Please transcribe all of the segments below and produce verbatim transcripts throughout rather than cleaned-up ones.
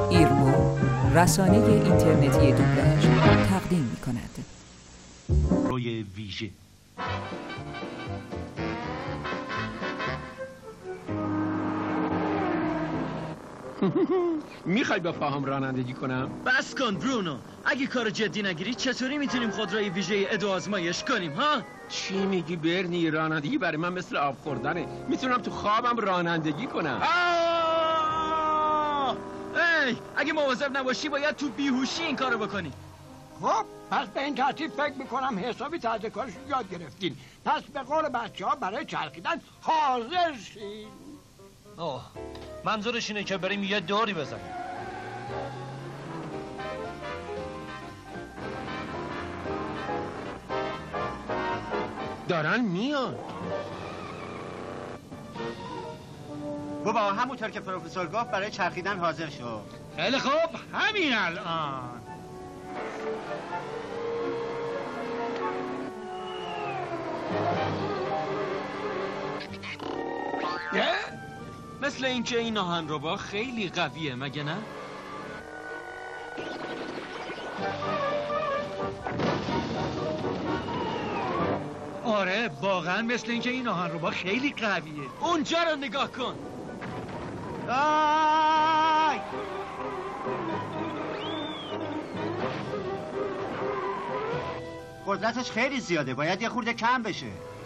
ایرمو رسانه اینترنتی دوبلاژ تقدیم می‌کند. روی ویژه میخوای با پاهم رانندگی کنم؟ بس کن برونو. اگه کار جدی نگیری چطوری میتونیم خودروی ویژه ادو آزمایش کنیم ها؟ چی میگی برنی؟ رانندگی برای من مثل آب خوردنه. میتونم تو خوابم رانندگی کنم. آه! ای اگه مواظب نباشی باید تو بیهوشی این کارو بکنی. خب پس به این ترتیب فکر میکنم حسابی تازه کارش یاد گرفتین. پس به قول بچه ها برای چرخیدن حاضر شین. اوه منظورش اینه که بریم یه دوری بزنیم. دارن میان. بابا همونطور که پروفسور گفت برای چرخیدن حاضر شو. خیلی خوب همین الان. مثل اینکه این آهنربا خیلی قویه مگه نه؟ آره واقعا مثل اینکه این آهنربا خیلی قویه. اونجا رو نگاه کن. آی! قدرتش خیلی زیاده، باید یه خورده کم بشه.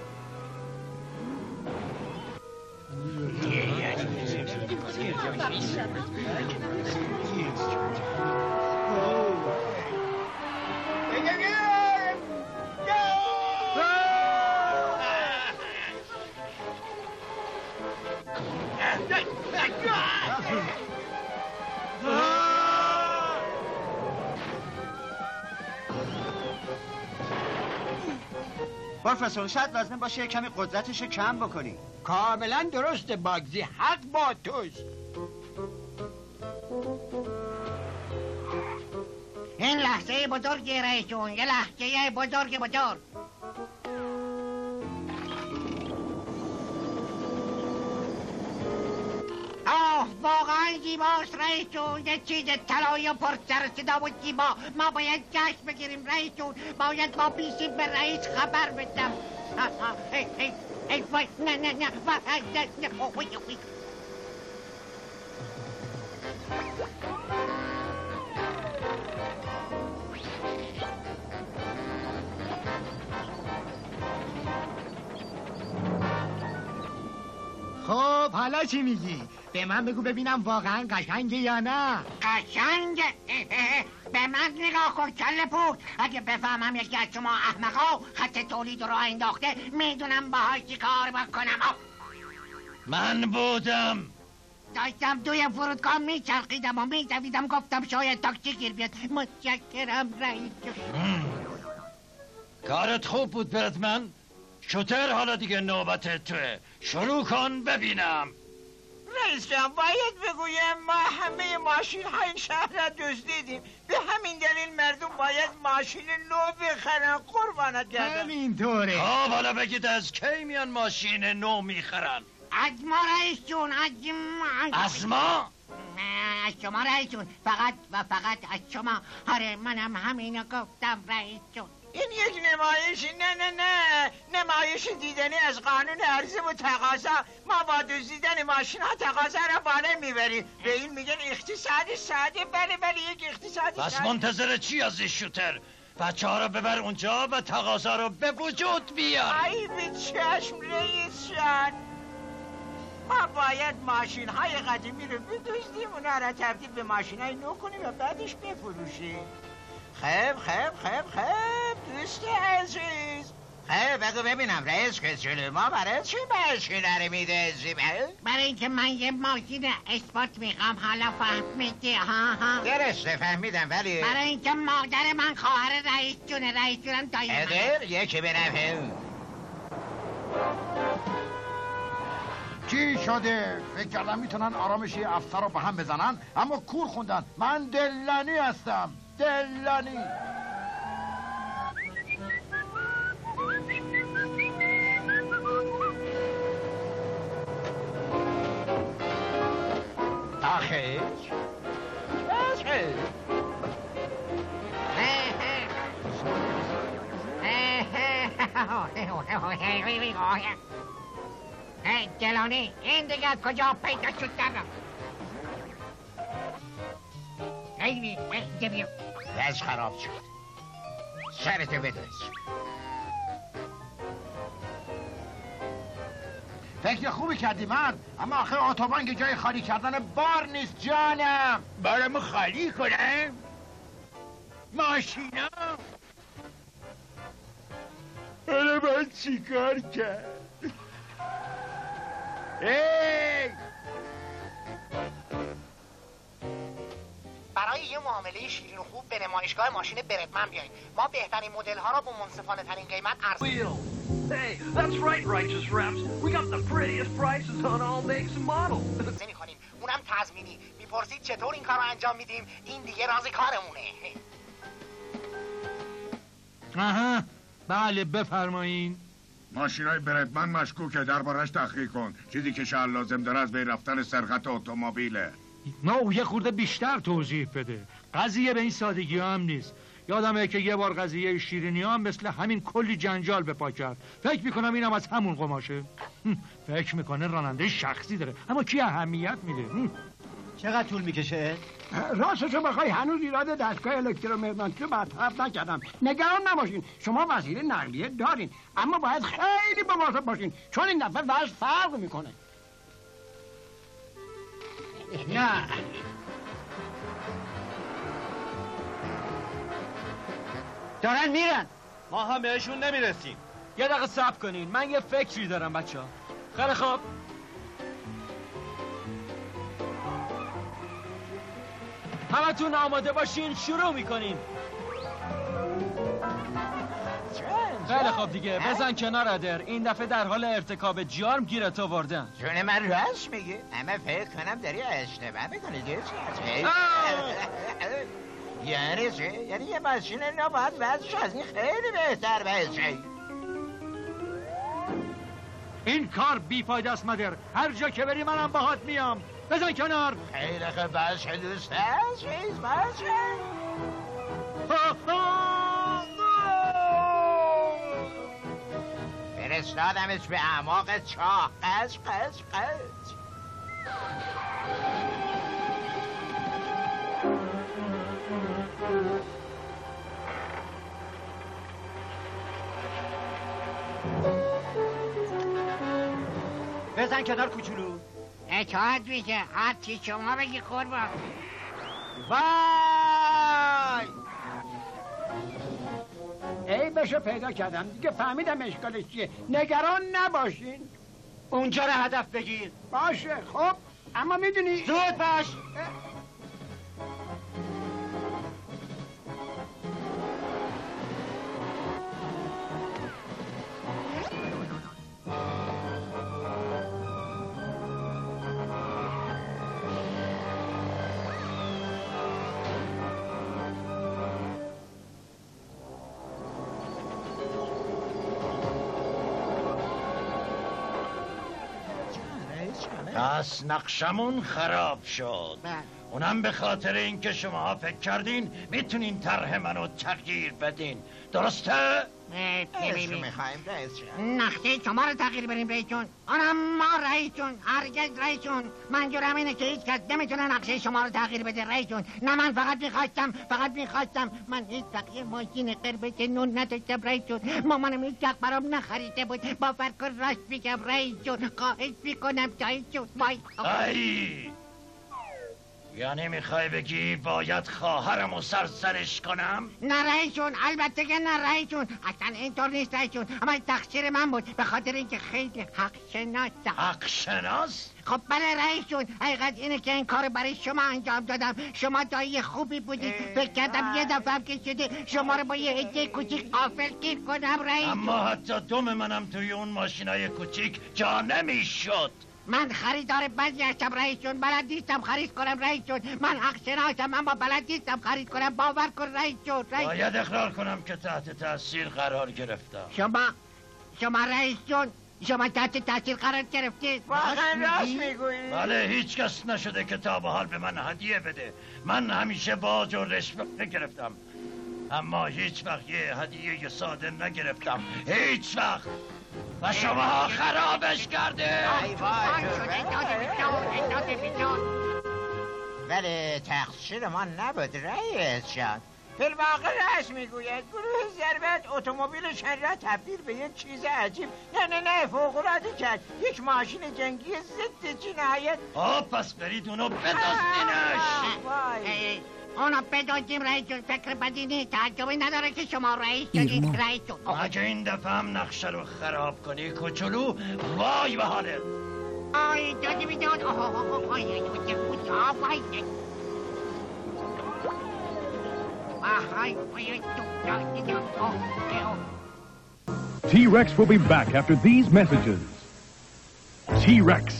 پروفسور شاید لازم باشه یه کمی قدرتش رو کم بکنی. کاملا درسته باگزی، حق با توست. این لحظه بزرگی رئیس جون، یه لحظه بزرگ بزرگ. آه واقعا زیباست رئیس جون، یه چیز طلایی و پر سر و صدا و زیبا. ما باید جشن بگیریم رئیس جون، باید با بیسی به رئیس خبر بدم. ای ای ای وای نه نه نه وای نه نه وای وای. خب حالا چی میگی؟ به من بگو ببینم واقعا قشنگه یا نه؟ قشنگه؟ به من نگاه کن کله پوک. اگه بفهمم یکی از شما احمقا خط تولید رو انداخته میدونم باهاش چی کار بکنم. من بودم. داشتم توی فرودگاه میچرخیدم و میدویدم گفتم شاید تاکسی گیر بیاد. متشکرم رئیس جون. کارت خوب بود بردمن. شوتر حالا دیگه نوبت توه. شروع کن ببینم. رئیس جان باید بگویم ما همه ماشین های شهر را دزدیدیم، به همین دلیل مردم باید ماشین نو بخرن. قربانت گردم. همینطوره. خب حالا بگید از کی میان ماشین نو میخرن؟ از ما رئیس جون. از ما از ما؟ نه از شما رئیس جون، فقط و فقط از شما. آره منم همینو گفتم رئیس جون. این یک نمایش نه نه نه نمایش دیدنی از قانون عرضه و تقاضا. ما با دزدیدن ماشین ها تقاضا را بالا میبریم. به این میگن اقتصاد ساده. بله بله یک اقتصاد بس ساده. منتظر چی از این شوتر؟ بچه ها رو ببر اونجا و تقاضا رو به وجود بیار. ای به چشم رئیس جان، ما باید ماشین های قدیمی رو بدزدیم، اونا را تبدیل به ماشین های نو کنیم و بعدش بفروشیم. خب خب خب خب دوست عزیز، خب بگو ببینم رئیس که جلو ما برای چی ماشین رو میدزدیم؟ برای اینکه من یه ماشین اسپورت میخوام. حالا فهمیدی؟ ها ها درسته فهمیدم، ولی برای اینکه مادر من خواهر رئیس جونه. رئیس جونم دایی من. ادر یکی بنفهم. چی شده؟ فکر کردم میتونن آرامش یه افسر رو به هم بزنن، اما کور خوندن. من دلانی هستم، دلانی. آخه جلانی این دیگه کجا پیدا شد درم ایوی اینجا وز خراب شد سرتو بدرس فکر خوبی کردی من، اما آخه اتوبان که جای خالی کردن بار نیست جانم. بارمو خالی کنم؟ ماشینا حالا باید چی کار کرد؟ ای برای یه معامله شیرین و خوب به نمایشگاه ماشین بردمن بیایید. ما بهترین مدل ها را با منصفانه ترین قیمت عرضه Hey, that's right, righteous reps. We got the prettiest prices on all makes and models. می‌کنیم. اونم تضمینی. می‌پرسید چطور این کارو انجام میدیم؟ این دیگه راز کارمونه. آها، بله بفرمایین. ماشینای بردمن مشکوکه، دربارش تحقیق کن. چیزی که شهر لازم داره از بین رفتن سرقت اتومبیله. نه او یه خورده بیشتر توضیح بده. قضیه به این سادگی هم نیست. یادمه که یه بار قضیه شیرینی هم مثل همین کلی جنجال به پا کرد. فکر میکنم اینم از همون قماشه. فکر میکنه راننده شخصی داره، اما کی اهمیت میده؟ چقدر طول میکشه؟ راستشو بخوای هنوز ایراد دستگاه الکترومغناطیسی برطرف نکردم. نگران نباشین، شما وسیله نقلیه دارین، اما باید خیلی مواظب باشین چون این دفعه وضع فرق میکنه. نه دارن میرن، ما هم بهشون نمیرسیم. یه دقیقه صبر کنین، من یه فکری دارم بچه ها. خیلی خوب، همتون آماده باشین، شروع میکنین. خیلی خوب دیگه، بزن کنار ادر. این دفعه در حال ارتکاب جرم گیرت آوردن. جون من راست میگی؟ اما فکر کنم داری اشتباه میکنی. دیگه چی؟ یعنی چی؟ یعنی یه ماشین نو باید وضعش از این خیلی بهتر بشه. این کار بیفایده است مدر. هر جا که بری منم باهات میام. بزن کنار. خیلی خوب باشه دوست عزیز، باشه. فرستادمش به اعماق چاه. قش قش قش. بزن کنار کوچولو. اطاعت میشه، هر چی شما بگی قربان. وای ای بشه پیدا کردم دیگه، فهمیدم اشکالش چیه. نگران نباشین. اونجا رو هدف بگیر. باشه خب، اما میدونی زود باش. پس نقشمون خراب شد. اونم به خاطر اینکه شماها فکر کردین میتونین طرح منو تغییر بدین، درسته؟ اسمو میخوایم رئیس جان. نقشه شما رو تغییر بریم رئیس جون. آنم ما رئیس جون، هرگز رئیس جون. منظورم اینه که هیچ کس نمیتونه نقشه شما رو تغییر بده رئیس جون. نه من فقط میخواستم فقط میخواستم من هیچ وقت یه ماشین قرمز نون نداشتم رئیس جون. مامانم هیچ وقت برام نخریده بود. باور کن راست میگم رئیس جون. خواهش میکنم رئیس جون. وای ای یعنی میخوای بگی باید خواهرمو سرسرش کنم؟ نه رئیس جون، البته که نه رئیس جون. اصلا اینطور نیست رئیس جون. اما تقصیر من بود به خاطر اینکه خیلی حق شناسم. حق شناس؟ خب بله رئیس جون، حقیقت اینه که این کار برای شما انجام دادم. شما دایی خوبی بودید. فکر کردم یه دفعه هم که شده شما رو با یه هدیه کوچیک غافل گیر کنم رئیس. اما حتی دم منم توی اون ماشینای کوچیک جا نمیشد. من خریدار بدی هستم رئیس جون. بلد نیستم خرید کنم رئیس جون. من حق شناسم اما بلد نیستم خرید کنم. باور کن رئیس جون. باید اقرار کنم که تحت تاثیر قرار گرفتم. شما شما رئیس جون شما تحت تاثیر قرار گرفتید. واقعا راست میگویی؟ بله هیچ کس نشده که تا به حال به من هدیه بده. من همیشه باج و رشوه گرفتم، اما هیچ وقت یه هدیه ساده نگرفتم، هیچ وقت. و شما خرابش کرده. ای وای ولی تقصیر ما نبود رئیس جان. فی الواقع راست میگوید گروه ضربت اتومبیلشان را تبدیل به یک چیز عجیب نه نه نه فوق‌العاده کرد. یک ماشین جنگی ضد جنایت. آه پس برید اونو بدزدینش. اونو بدزدیم رئیس جون. فکر بدی نیست، تعجبی نداره که شما رئیس شدید رئیس جون. اگه این دفعه هم نقشه رو خراب کنی کوچولو وای به حالت. آی دادی بیداد. آه آه آه آه آه آه T-Rex will be back after these messages. T-Rex.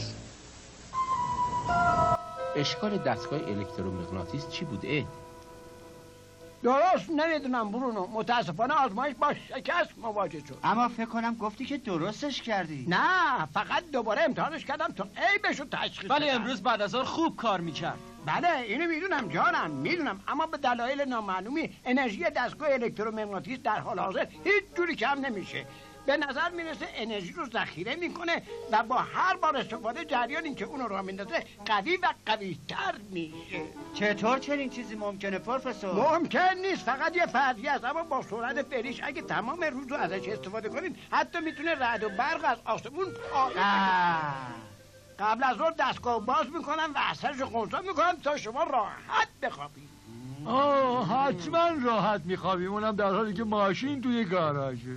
اشکال دستگاه الکترومغناطیس چی بوده؟ درست نمیدونم برونو، متاسفانه آزمایش با شکست مواجه شد. اما فکر کنم گفتی که درستش کردی. نه فقط دوباره امتحانش کردم تا عیبشو تشخیص بدم. ولی امروز بعد از ظهر خوب کار میکرد. بله اینو میدونم جانم میدونم، اما به دلایل نامعلومی انرژی دستگاه الکترومغناطیس در حال حاضر هیچ جوری کم نمیشه. به نظر میرسه انرژی رو ذخیره میکنه و با هر بار استفاده جریانی که اونو راه میندازه قوی و قوی تر میشه. چطور چنین چیزی ممکنه پروفسور؟ ممکن نیست، فقط یه فرضیه است، اما با سرعت فعلیش اگه تمام روز رو ازش استفاده کنین حتی میتونه رعد و برق از آسمون پاره کنه. قبل از اون دستگاه باز میکنم و اثرش رو خونسا میکنم تا شما راحت بخوابید. آه حتما راحت میخوابیم، اونم در حالی که ماشین توی گاراژه.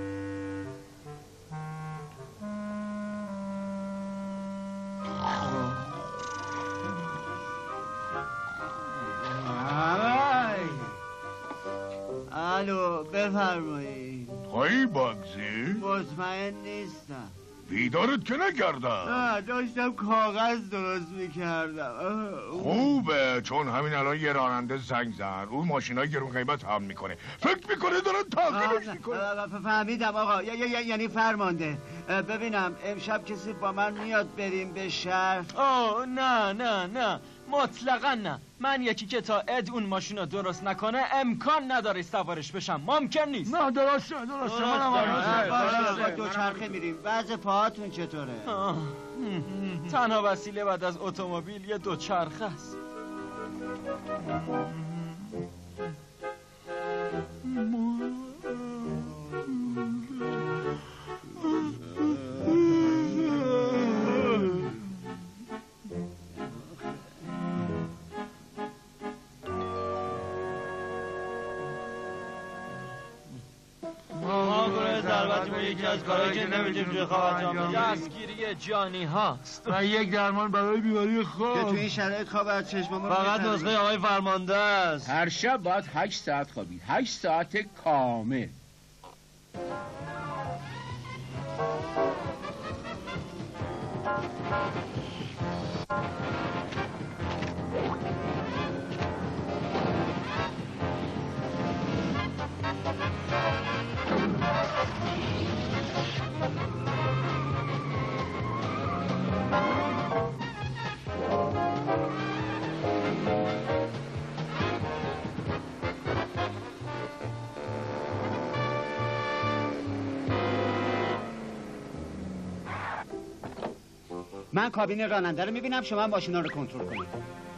الو بفرمایید. خواهی باگزی؟ مطمئن نیستم. بیدارت که نکردم. نه داشتم کاغذ درست میکردم. خوبه، چون همین الان یه راننده زنگ زد، اون ماشینای گرون قیمت هم میکنه، فکر میکنه دارن تعقیبش میکنه. فهمیدم آقا، یعنی فرمانده. ببینم امشب کسی با من میاد بریم به شهر؟ آه نه نه نه مطلقا نه. من یکی که تا اد اون ماشین رو درست نکنه امکان نداره سوارش بشم، ممکن نیست. نه درسته درسته منم با دوچرخه میریم. وضع پاهاتون چطوره؟ تنها وسیله بعد از اتومبیل یه دوچرخه است. یکی از کارهایی که نمیتونیم توی خواب انجام بدیم دستگیری جانی هاست و یک درمان برای بیماری خواب که توی این شرایط خواب از چشممون فقط نسخه آقای فرمانده است. هر شب باید هشت ساعت خوابید، هشت ساعت کامل. من کابین راننده رو میبینم، شما ماشینا رو کنترل کنید.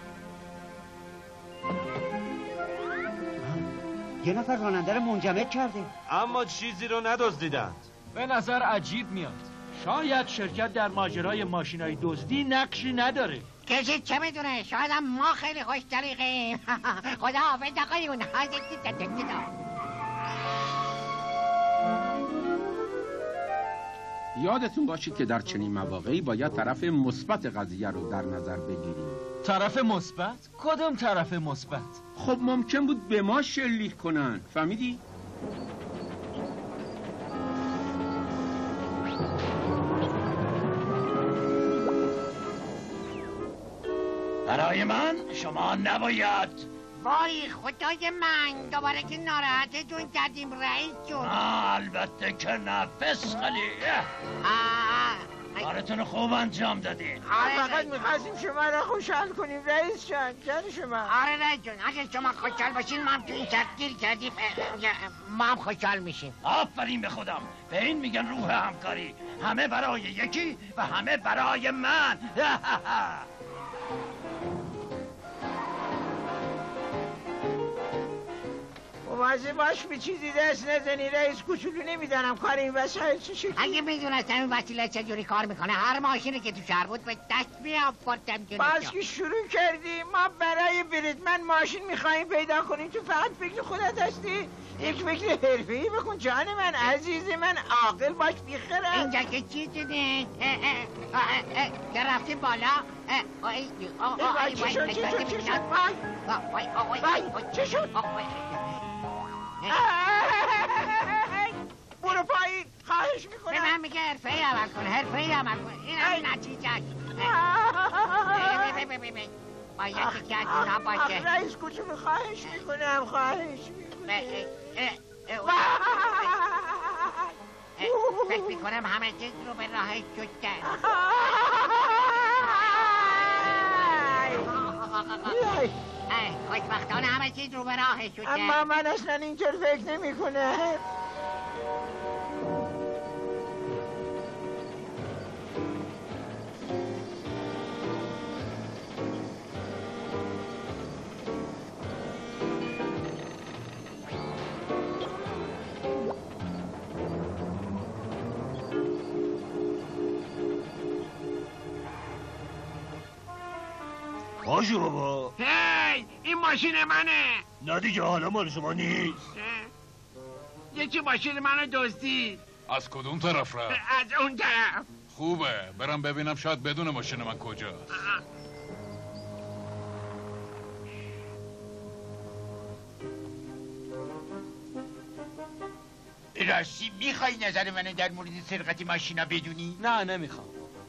یه نفر راننده رو منجمد کرده، اما چیزی رو ندزدیدند. به نظر عجیب میاد. شاید شرکت در ماجرای ماشینای دزدی نقشی نداره. کسی چه میدونه؟ شاید هم ما خیلی خوش طریقیم. خدا حافظ آقایون. یادتون باشه که در چنین مواقعی باید طرف مثبت قضیه رو در نظر بگیریم. طرف مثبت؟ کدوم طرف مثبت؟ خب ممکن بود به ما شلیک کنن، فهمیدی؟ برای من شما نباید وای خدای من دوباره که ناراحتتون کردیم رئیس جون. آه البته که نه فسخلی. کارتون خوب انجام دادین. فقط میخواستیم شما را خوشحال کنیم رئیس جان. جان شما. آره رئیس جون اگه شما خوشحال باشین ما هم تو این شرط گیر کردیم ما هم خوشحال میشیم. آفرین به خودم. به این میگن روح همکاری. همه برای یکی و همه برای من. مواظب باش به چیزی دست نزنی رئیس کوچولو نمیدانم کار این وسایل چه شکلی. اگه میدونستم این وسیله چجوری کار میکنه هر ماشینی که تو شهر بود به دست میآوردم جونم. باز که شروع کردی ما برای بریدمن ماشین میخوایم پیدا کنیم تو فقط فکر خودت هستی. یک فکر حرفه‌ای بکن جان من عزیز من عاقل باش بیخرد. اینجا که چیزی نیست که رفتیم بالا. وای چی شد چی شد چی شد وای وای چی شد برو پایین خواهش میکنم. به من میگه حرفه ای عمل کن حرفه ای عمل کن این همین نتیجهش. باید که از اینا باشه. رئیس کوچولو خواهش میکنم خواهش میکنم. فکر میکنم همه چیز رو به راهش شدن. خوشبختانه همه چیز رو به راهش شدن. اما من اصلا اینطور فکر نمی کنم. باشه بابا. هی این ماشین منه. نه دیگه حالا مال شما نیست. یکی ماشین منو دزدید. از کدوم طرف رفت؟ از اون طرف. خوبه برم ببینم شاید بدون ماشین من کجاست. راستی میخوای نظر منو در مورد سرقت ماشینا بدونی؟ نه نمیخوام.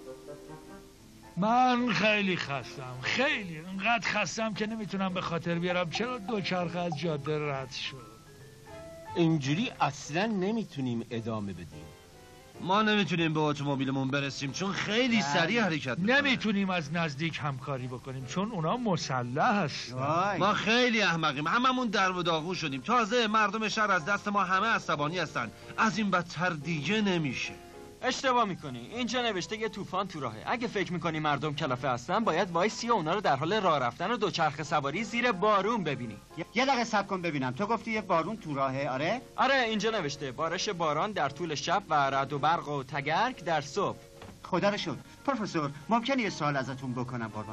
من خیلی خستم خیلی انقدر خستم که نمیتونم به خاطر بیارم چرا دوچرخه از جاده رد شد. اینجوری اصلا نمیتونیم ادامه بدیم. ما نمیتونیم به اتومبیلمون برسیم چون خیلی سریع حرکت میکنه. نمیتونیم از نزدیک همکاری بکنیم چون اونا مسلح هستن. ما خیلی احمقیم هممون در و داغون شدیم. تازه مردم شهر از دست ما همه عصبانی هستن. از این بدتر دیگه نمیشه. اشتباه میکنی. اینجا نوشته یه طوفان تو راهه. اگه فکر میکنی مردم کلافه هستن باید وایسی و اونا رو در حال راه رفتن و دوچرخه سواری زیر بارون ببینی. یه دقیقه صبر کن ببینم. تو گفتی یه بارون تو راهه آره؟ آره اینجا نوشته بارش باران در طول شب و رعد و برق و تگرگ در صبح. خدا رو شکر. پروفسور ممکنه یه سوال ازتون بکنم قربان؟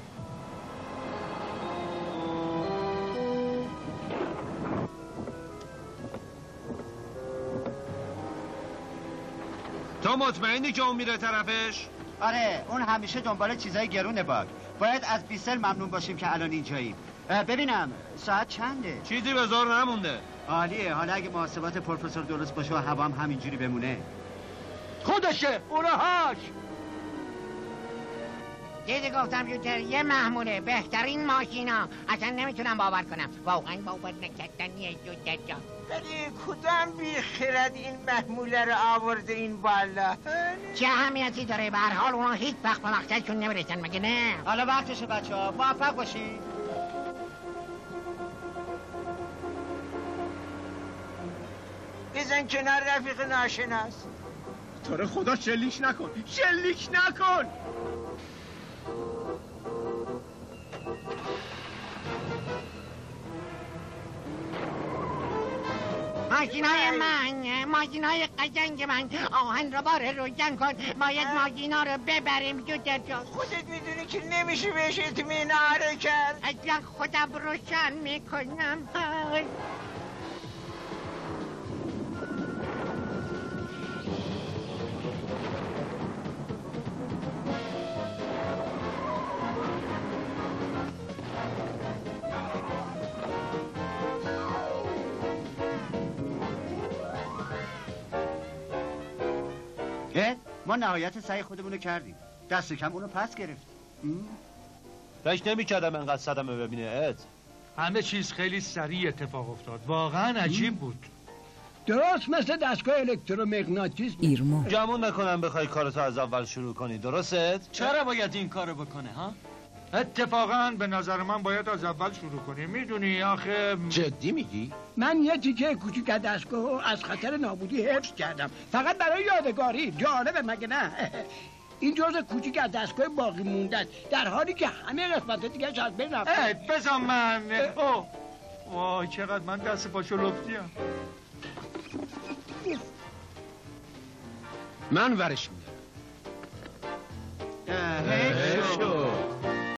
تو مطمئنی که اون میره طرفش؟ آره اون همیشه دنبال چیزای گرونه باید. باید از بیسل ممنون باشیم که الان اینجاییم. ببینم ساعت چنده؟ چیزی به زور نمونده. عالیه. حالا اگه محاسبات پروفسور درست باشه و هوام همینجوری بمونه. خودشه اونهاش. دیدی گفتم یوتر یه محموله بهترین ماشینا. اصلا نمیتونم باور کنم. واقعا باور نکردنیه یوتر جان. ولی کدام بیخرد این محموله رو آورده این بالا؟ چه اهمیتی داره؟ به هر حال اونا هیچ وقت به مقصدشون نمیرسن مگه نه؟ حالا وقتشه بچه ها موفق باشین. بزن کنار رفیق ناشناس. تو رو خدا شلیک نکن شلیک نکن. ماشینای من ماشینای قشنگ من آهن رو باره روشن کن. باید ماشینا رو ببریم جوتر جان. خودت میدونی که نمیشه بهش اطمینان کرد. اصلا خودم روشن میکنم. ما نهایت سعی خودمونو کردیم. دست کم اونو پس گرفت. فکر نمی کردم انقدر صدمه ببینه اد. همه چیز خیلی سریع اتفاق افتاد. واقعا عجیب بود. درست مثل دستگاه الکترومغناطیسم. ایرما گمون نکنم بخوای کارتو از اول شروع کنی، درسته؟ چرا باید این کارو بکنه ها؟ اتفاقا به نظر من باید از اول شروع کنیم. میدونی آخه جدی میگی؟ من یه تیکه کوچیک از دستگاه از خطر نابودی حفظ کردم، فقط برای یادگاری. جالبه مگه نه؟ این جزء کوچیک از دستگاه باقی مونده است، در حالی که همه قسمت دیگه از بین رفته. بزن من. اوه وای چقدر من دست پاشو لفتیم. من ورش میدم.